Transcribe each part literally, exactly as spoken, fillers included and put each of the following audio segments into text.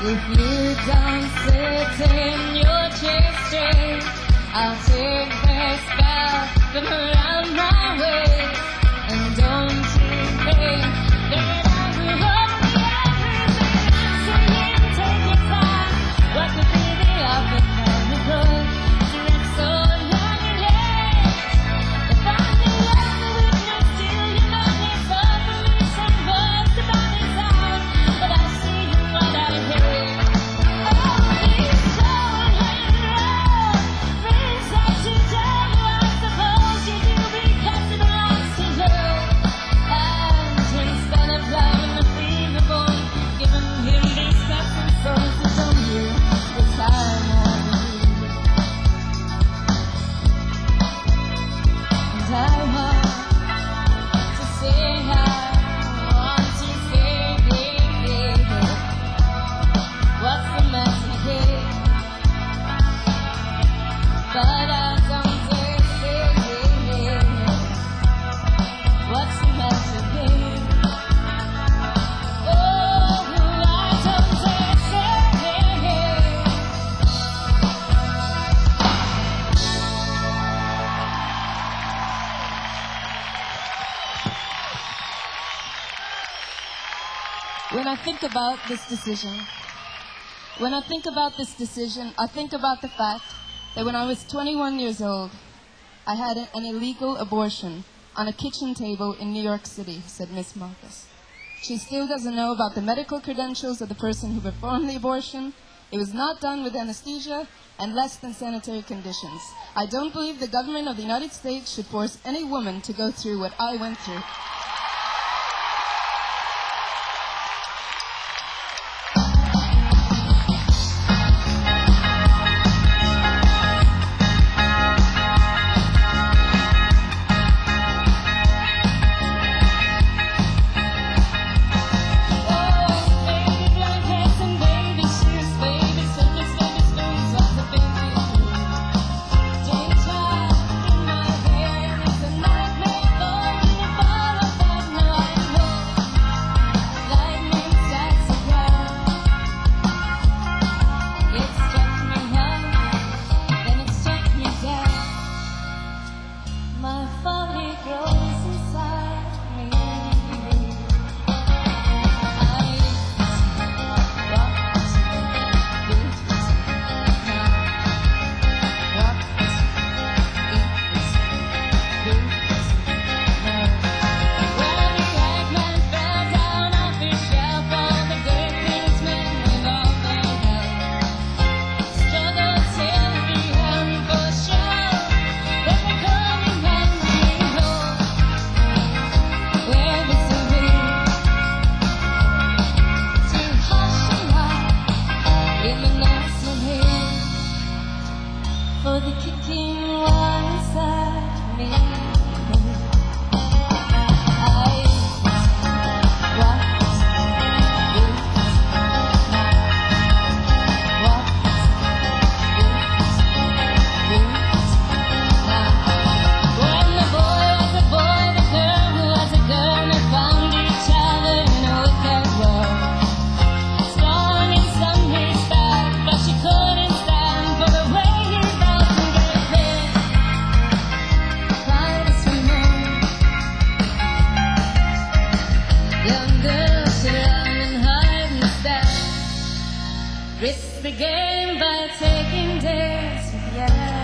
If you don't sit in your chair straight, I'll take the spell from around my waist. And don't you think that I will hold the everything? Singing, take your time. What could be the other kind of good? Direct so long late. If I'm in love with no steel, you know me so for me some words about his heart. But I see what I hate. When I think about this decision, when I think about this decision, I think about the fact that when I was twenty-one years old, I had an illegal abortion on a kitchen table in New York City, said Miss Marcus. She still doesn't know about the medical credentials of the person who performed the abortion. It was not done with anesthesia and less than sanitary conditions. I don't believe the government of the United States should force any woman to go through what I went through. Began by taking days with you.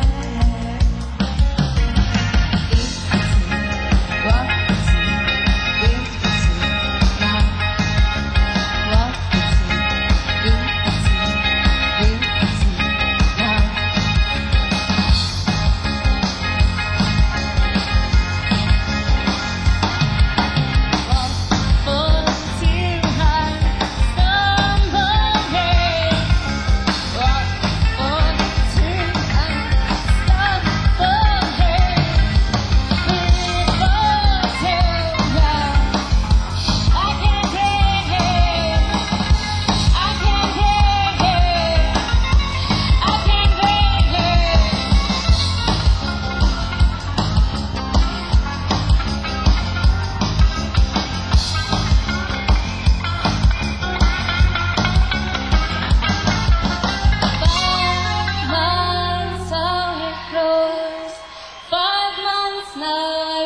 Oh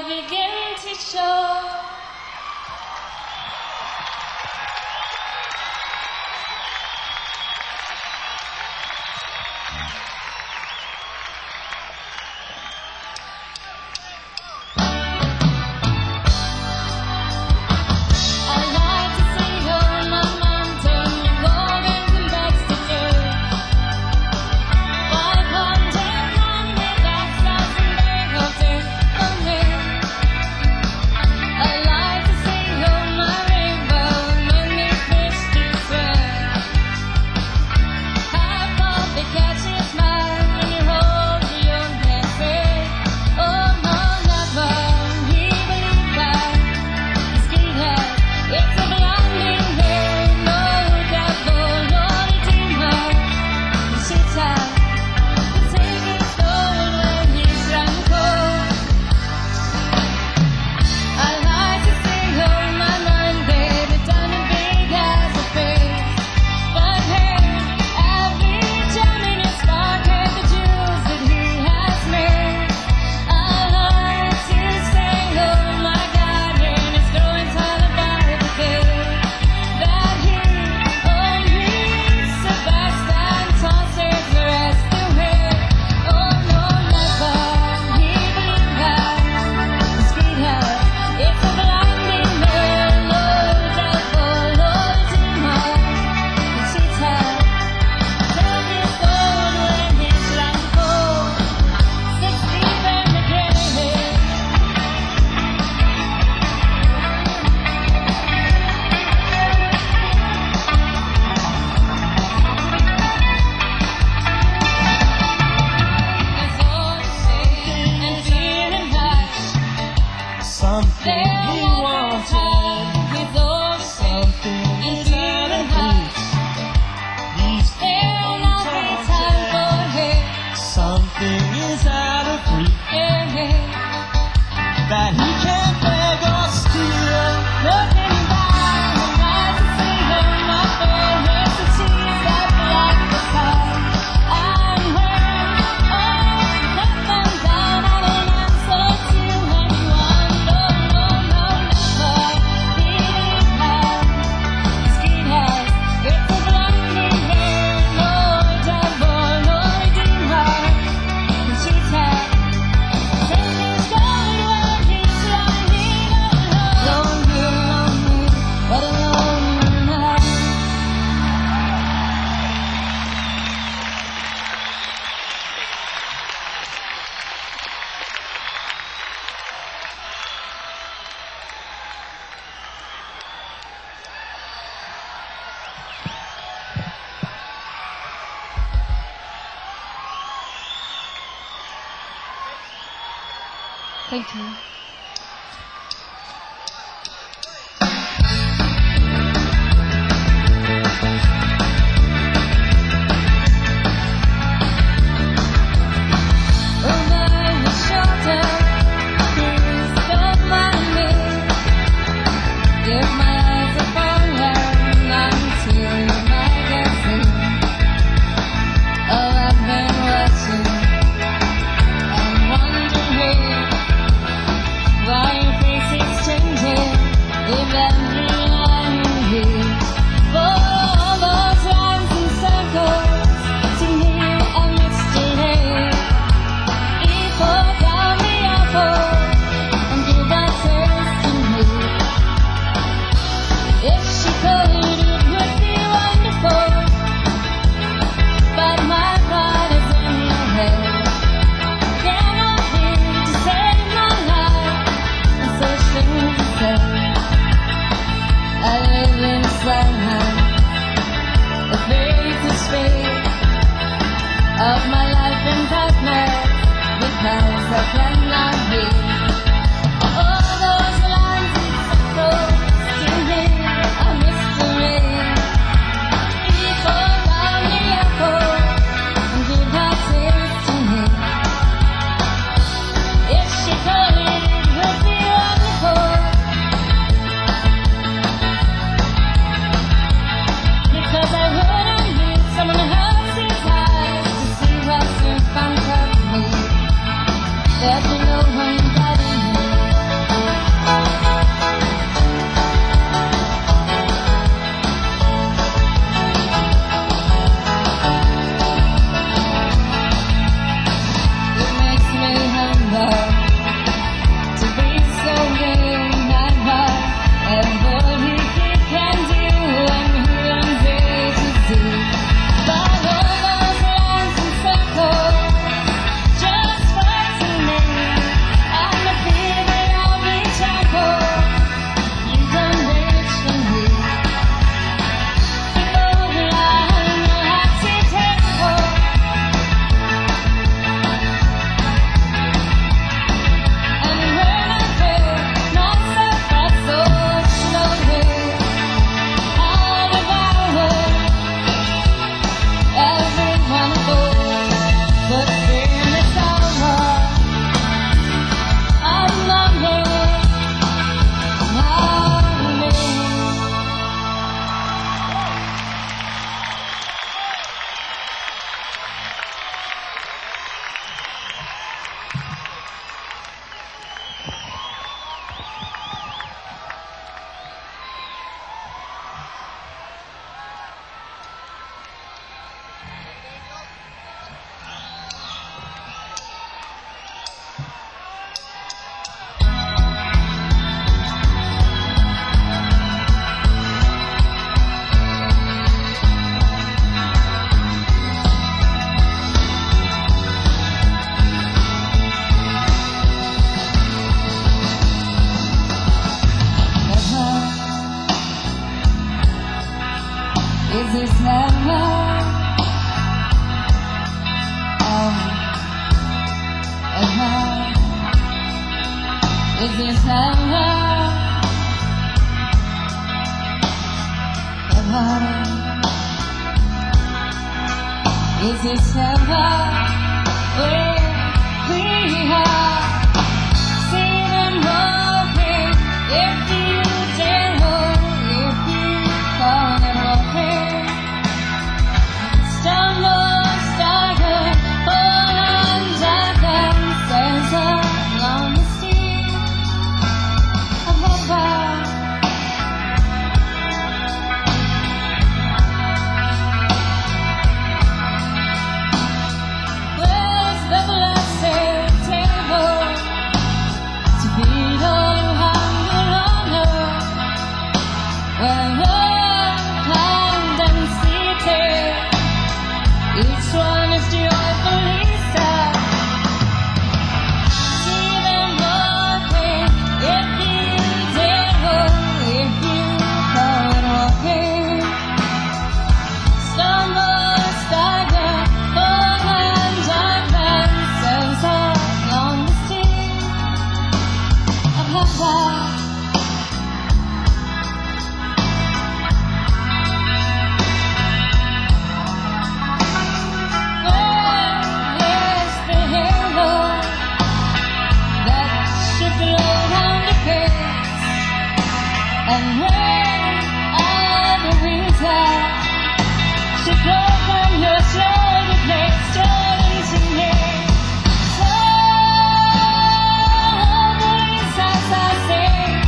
will begin to show. Thank you. Is this heaven? Oh, uh-huh. Is this heaven? Heaven. Is this heaven? Where we are. See them walking. If you dare hold, if you fall and walking. Stumble, stagger, fall and jack and sails along the sea of heaven. Where's the blessed table to feed all who hunger on earth? Where love, kind and seated, each one is joyfully sad. See them walking, if you dare hold, if you fall and walking. Stumble, stagger, fall and dive and sails along the sea of heaven. Where is the halo that should blow down the face? And where are the wings that should blow from your shoulder blades straight into me? So, these as I sing,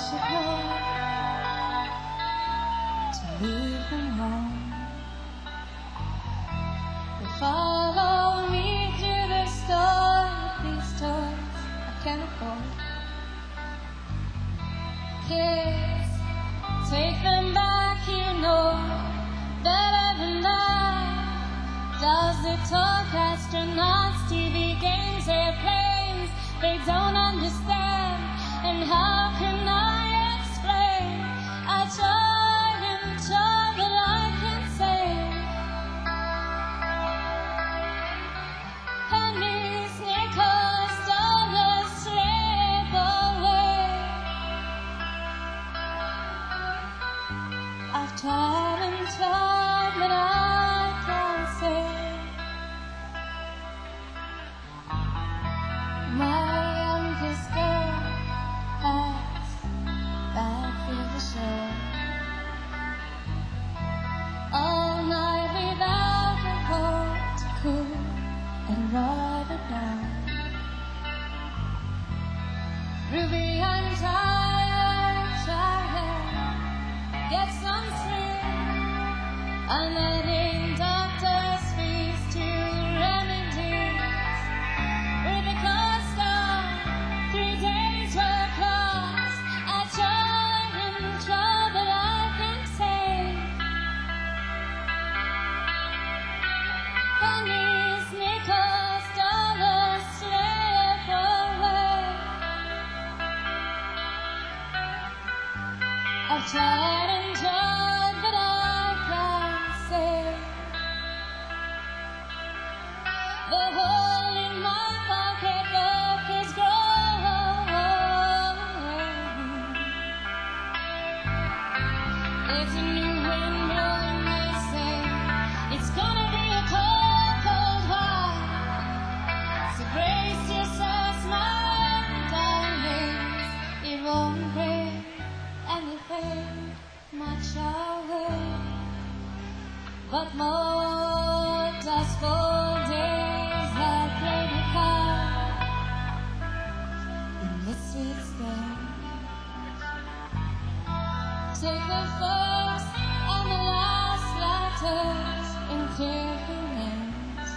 you go to leave them home. They follow me through the store with these toys I can't afford. Kids, take them back, you know better than that. Does the talk, astronauts, T V games, airplanes they don't understand? And how can I explain? I try and try, but I can't say. Pennies, nickels, dollars slip away. I've tried and tried, but I can't say. My youngest girl has bad fever show. All night without a coat to cool and rub it down. Ruby, I'm tired, trying get some sleep. I'm letting doctors fees to remedies. With the cost of three days work lost, I try and try, but I can't say. Pennies, nickels, dollars slip away. I've tried and tried, but I can't say. The hole in my pocketbook is growing. There's a new wind blowing, they say. It's gonna be a cold, cold heart. So brace yourselves, my darlings. It won't bring anything much away, but more dustful days that play the card in the sweet stain. Take the first and the last letters in careful hands.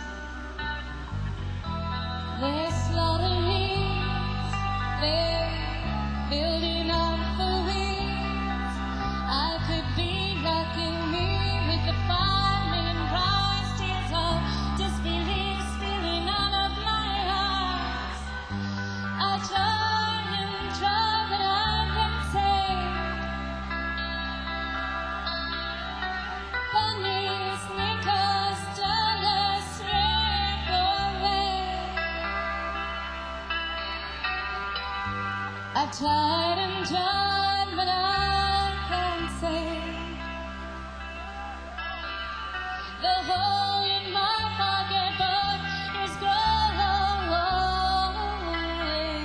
They're slaughtering leaves, they're building up the weeds. I could be wrecking me with the five million bright tears of disbelief spilling out of my eyes. I try and try, but I can't say. Pennies, nickels, dollars slip away. I've tried and tried, but I can't say. The hole in my pocketbook is growing.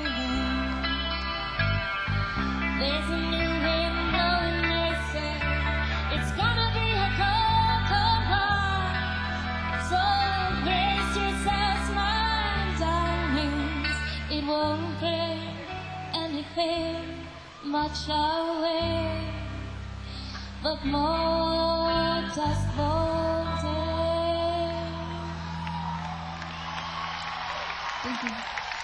There's a new wind blowing, they say. It's gonna be a cold, cold heart. So brace yourselves, my darlings. It won't bring anything much away, but more dustful days. Thank you.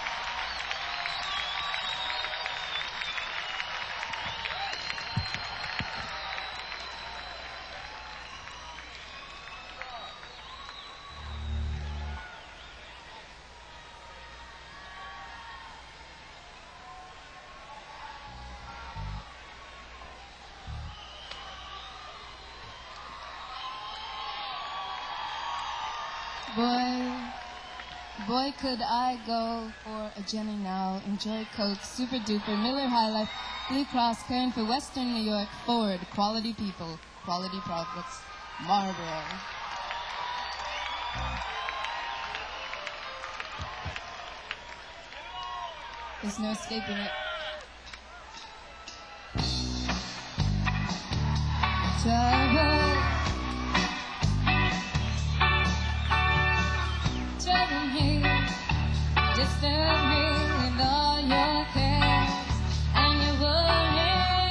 Boy, boy, could I go for a Jenny now. Enjoy Coke, Super Duper, Miller High Life, Blue Cross, caring for Western New York, Ford, quality people, quality products, Marlboro. There's no escaping it. Trouble, trouble me, disturb me with all your cares and your worries.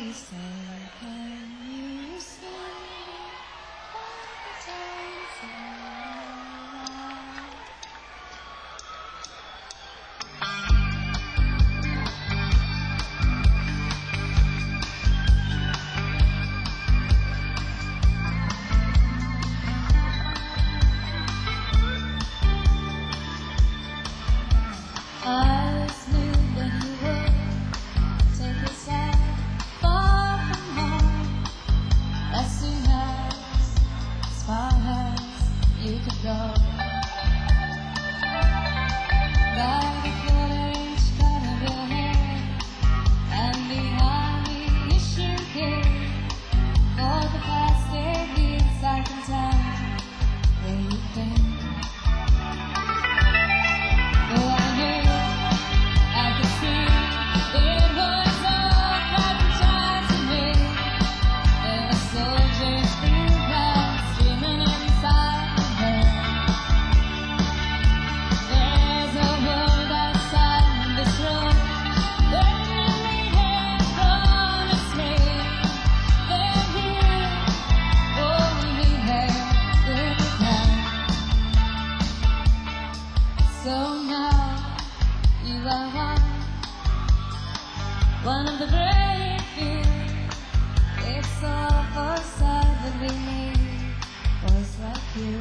you say, can you say all the times I knew that you would take this out far from home as soon as, as far as you could go. By the quarter inch cut of your hair and behind me issue kid, for the past eight weeks I can tell where you've been. Oh, I knew I could see it was all hypnotized to me. There were soldiers through blood streaming inside of her. There's a world outside this room. Then you leave it, promise me. They're here, only there with now. So now you are one, one of the brave few. It's all for sight that we need boys like you.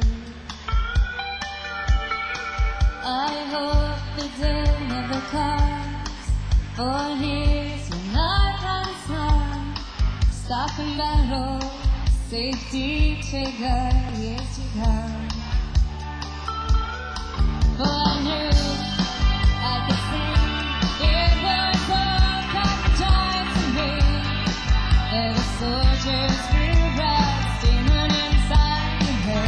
I hope the day never comes, for here's your night and sun. Stop and battle, safety trigger, yes you come. For I knew I could see it was all hypnotized to me. There were soldiers through blood steaming inside of her.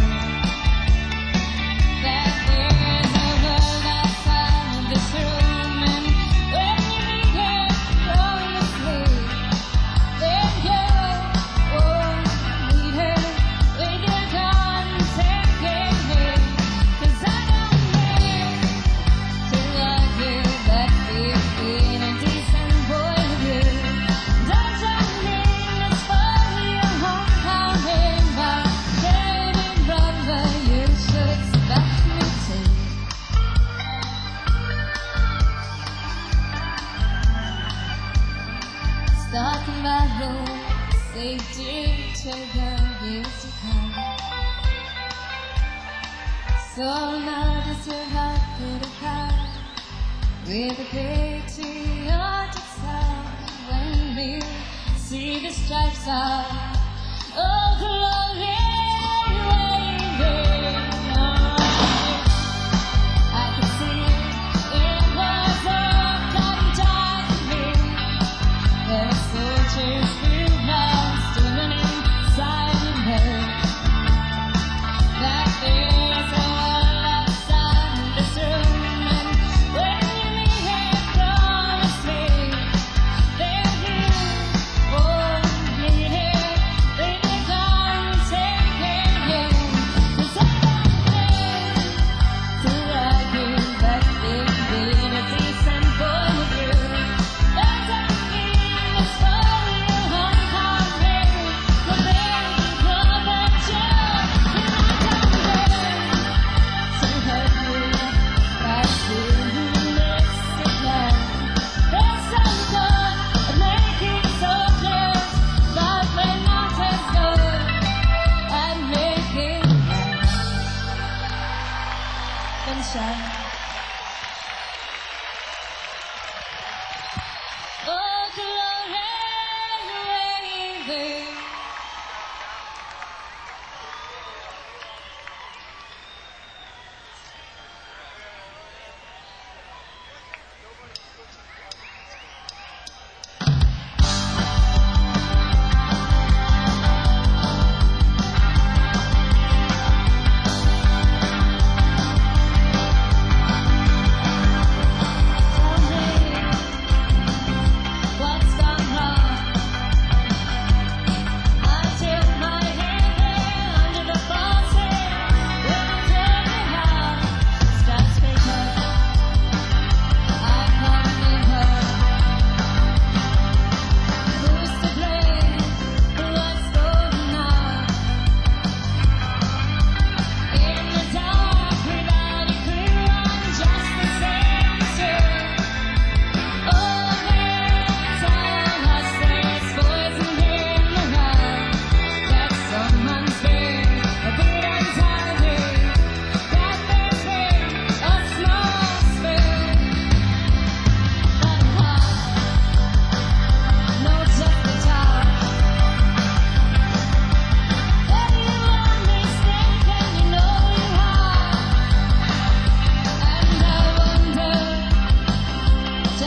That there's a world outside of this room, and when you meet her, promise me. Then go, oh, meet her with your gun, take it me. 'Cause I don't mean to love you, but we've been a decent boy to you. Don't you mean it's for your homecoming, my baby brother? You should expect me to. Stuck in my room, safety trigger, years to come. So now does your heart put a cry with a patriotic sound when you see the stripes of oh glory waving on. I could see it was all hypnotized to me. There were soldiers through blood steaming inside of her. That there's a world outside this room, and when you meet her, promise me. They're here, oh, meet her with your gun, take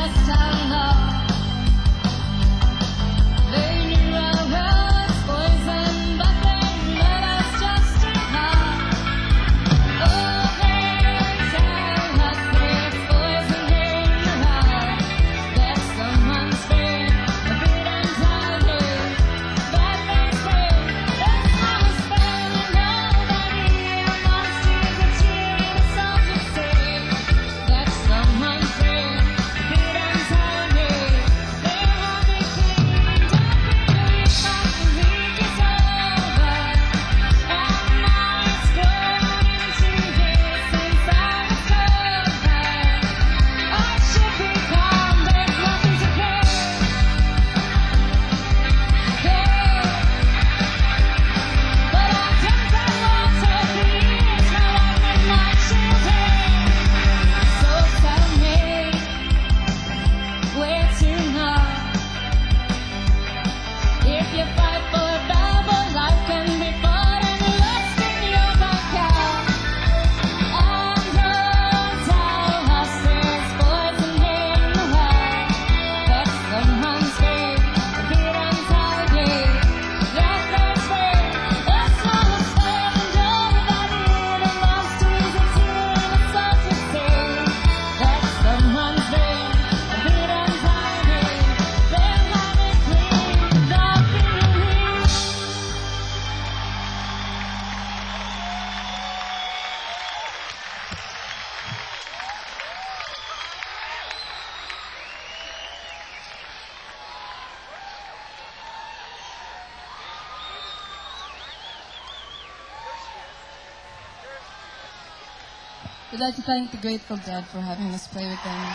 We'd like to thank the Grateful Dead for having us play with them.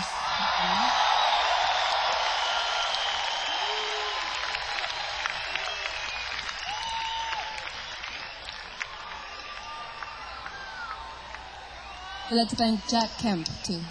We'd like to thank Jack Kemp, too.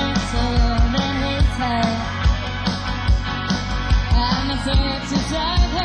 To drive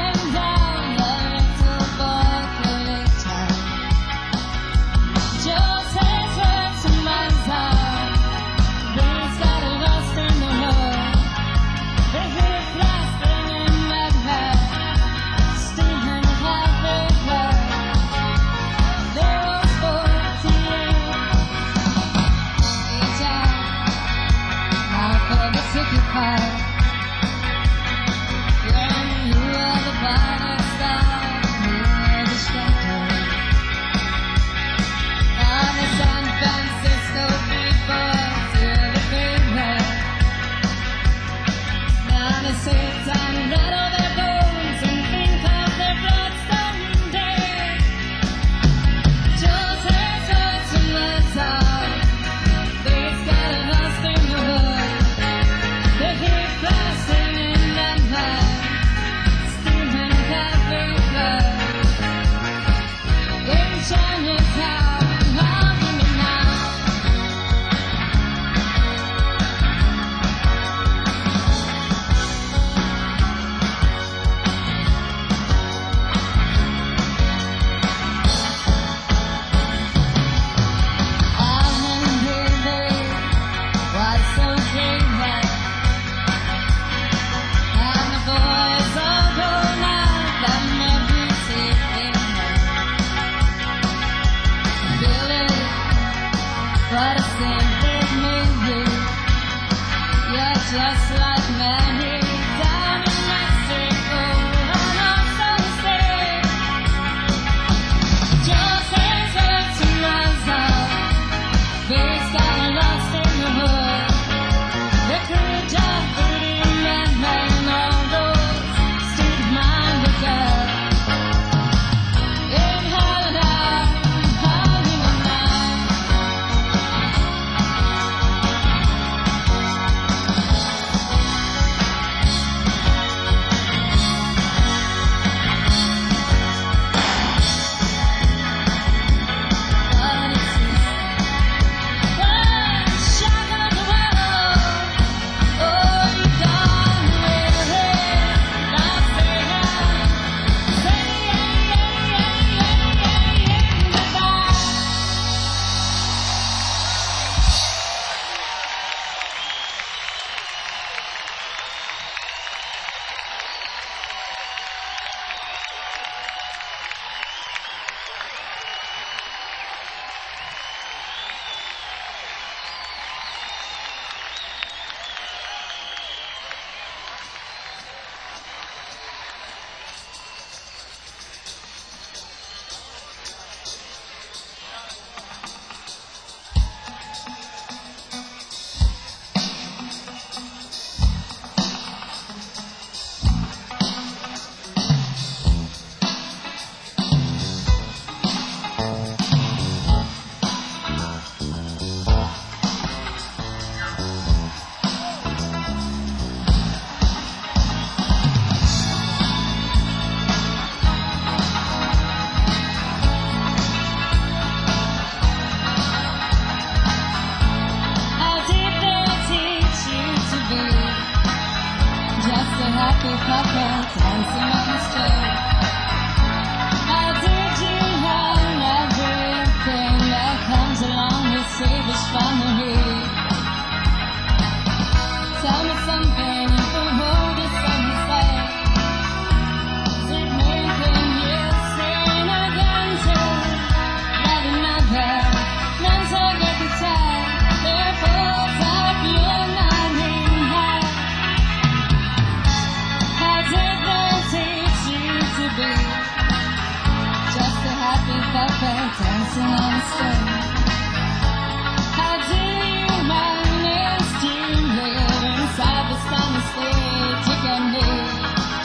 carpet, dancing on the stage. How do you manage to live inside the sunny state you can live?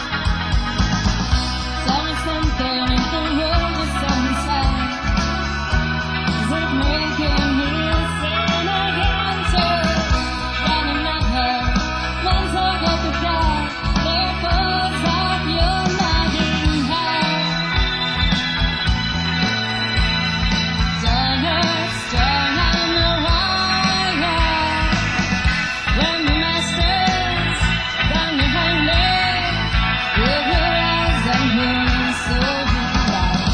Tell me something in the world is inside. Is it making you sin again too? Then another one forget to die. There goes up your nodding head. Donuts strung on the wire. When the master's done behind me, with your eyes and hearing so bright.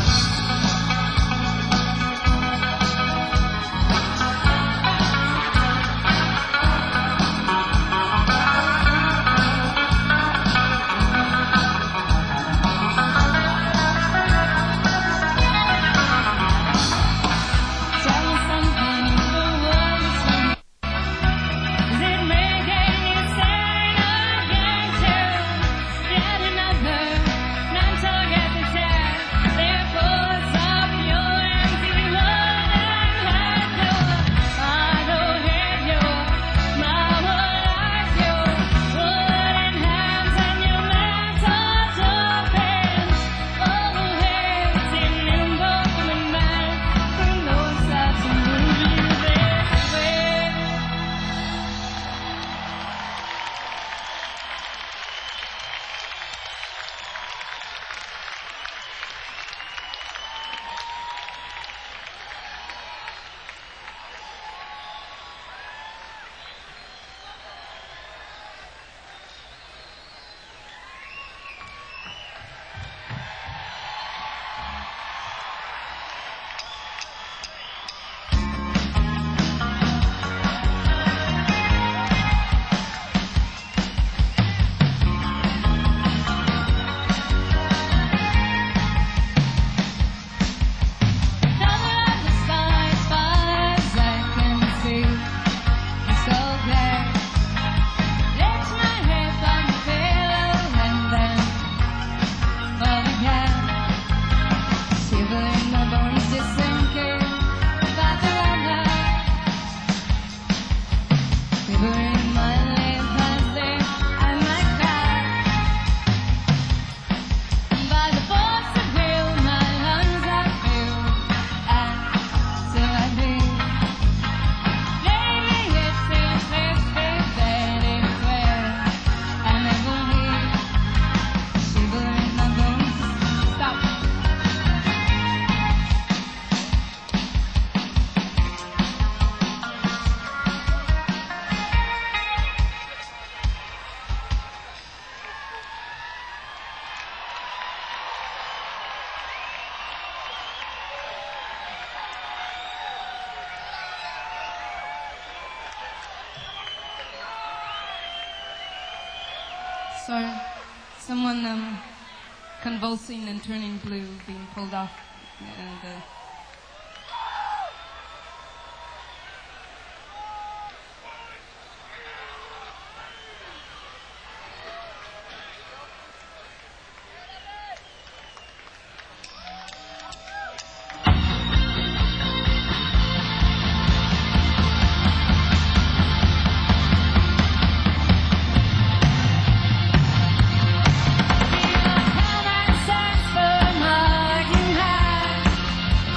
Tell me something in the world is wrong. Is it making you sign again too? Yet another non-target attack. There goes up your empty world and heart door. I don't hate you, my whole life you. Wooden hands and your mental open. All the ways in limbo the man who knows how to move you this way. Cover up the sky as far as I can see. I'm so glad. Let my head on the pillow and then fall again. Shiver in my bones, just sinking back around. Shiver in my lips, I say I might cry. By the force of will, my lungs are filled, and so I breathe. Lately it seems this big that it's where I never leave. Shiver in my bones. Stop. Sorry, someone um, convulsing and turning blue, being pulled off, and uh, common sense for marking high.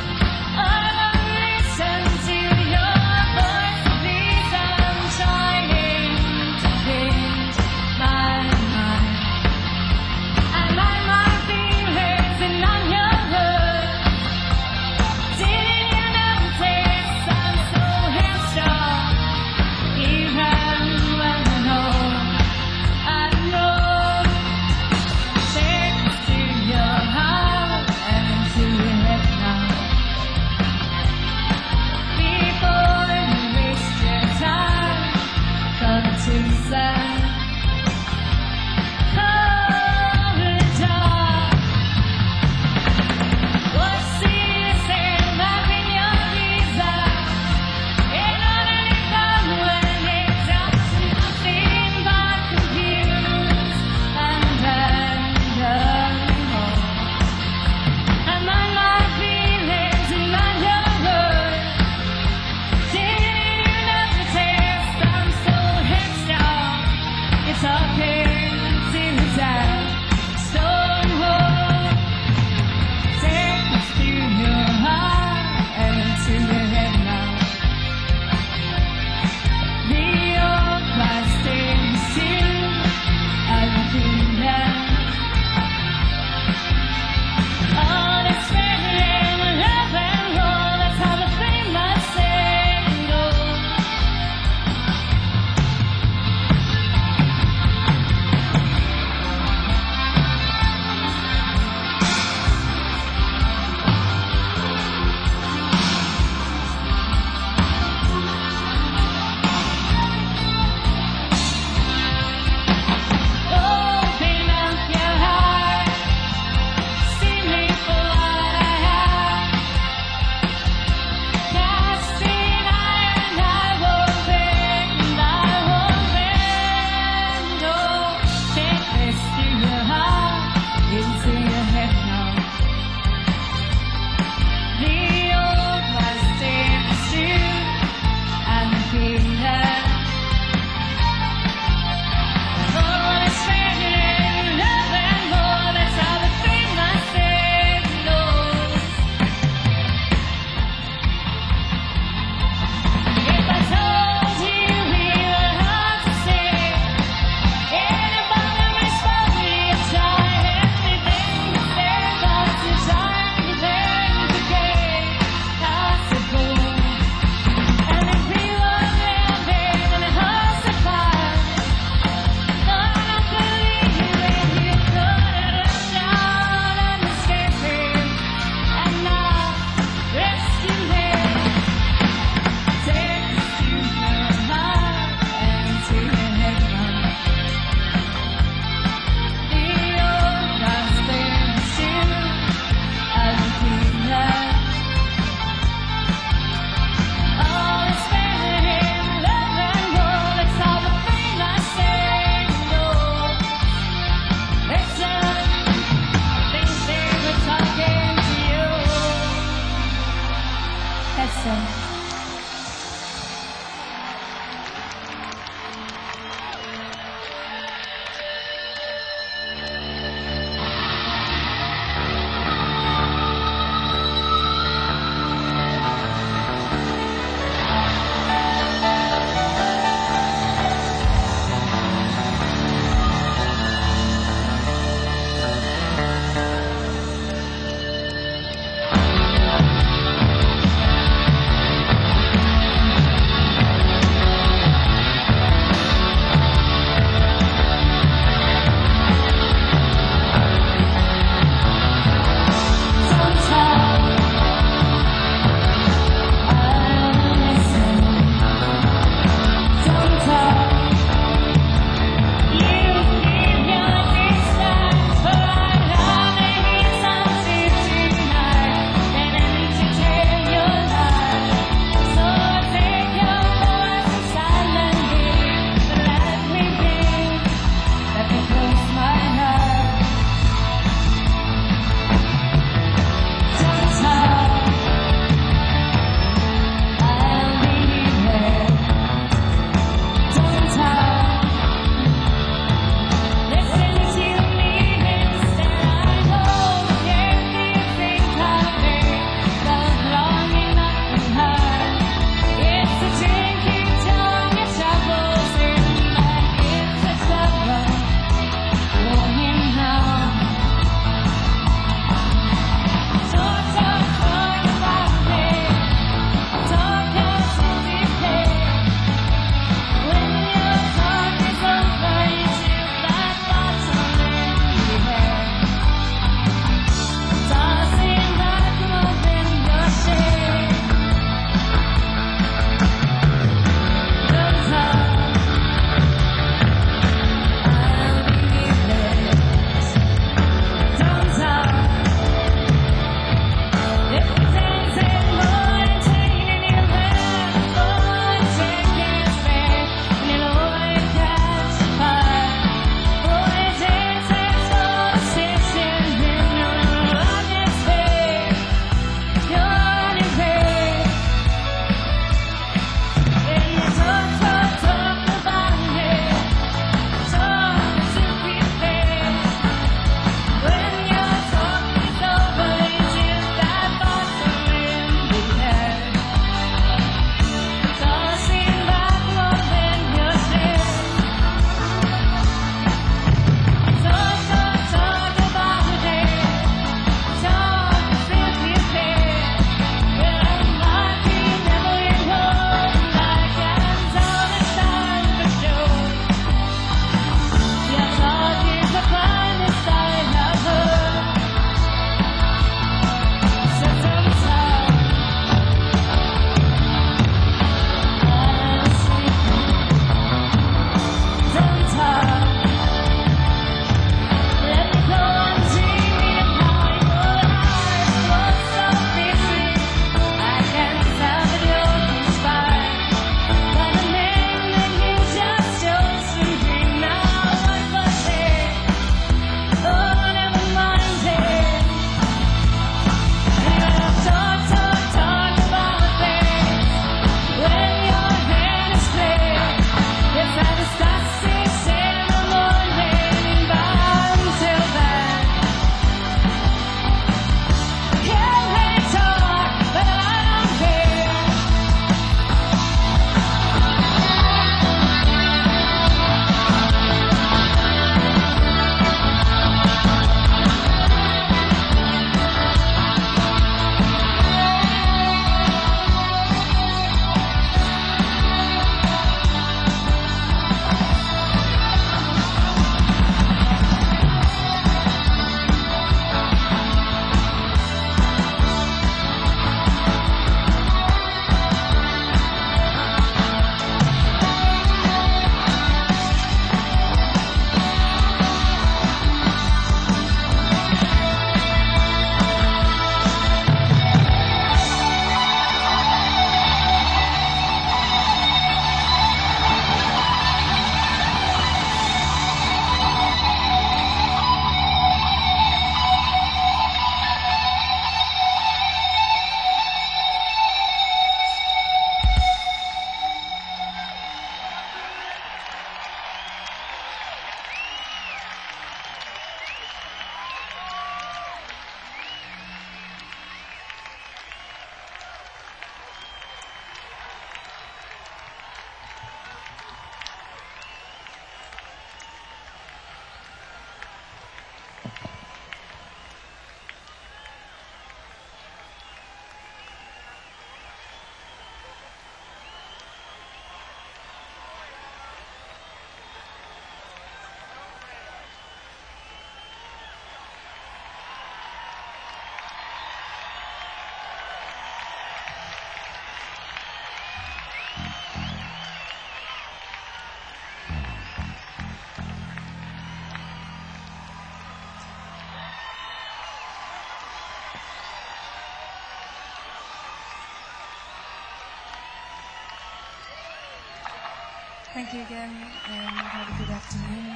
Thank you again, and have a good afternoon.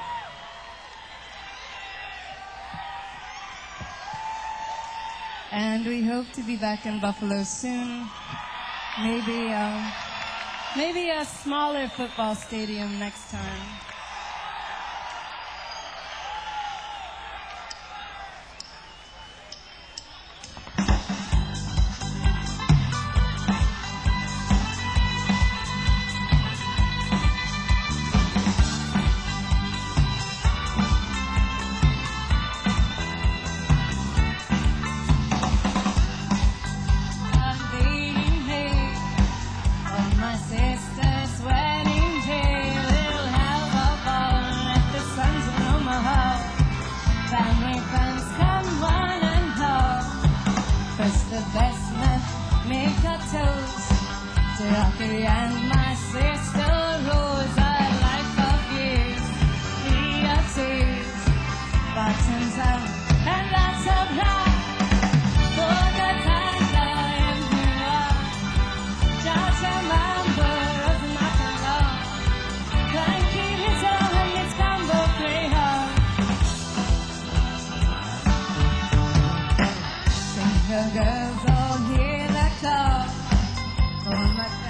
And we hope to be back in Buffalo soon. Maybe, um, maybe a smaller football stadium next time. Rocky and my sister Rose, a life of years, free of tears, bottoms up and lots of love. For the times I am who are, just remember of not alone. Can't keep it all when it's combo play hard. Sing the girls all hear the call. Oh my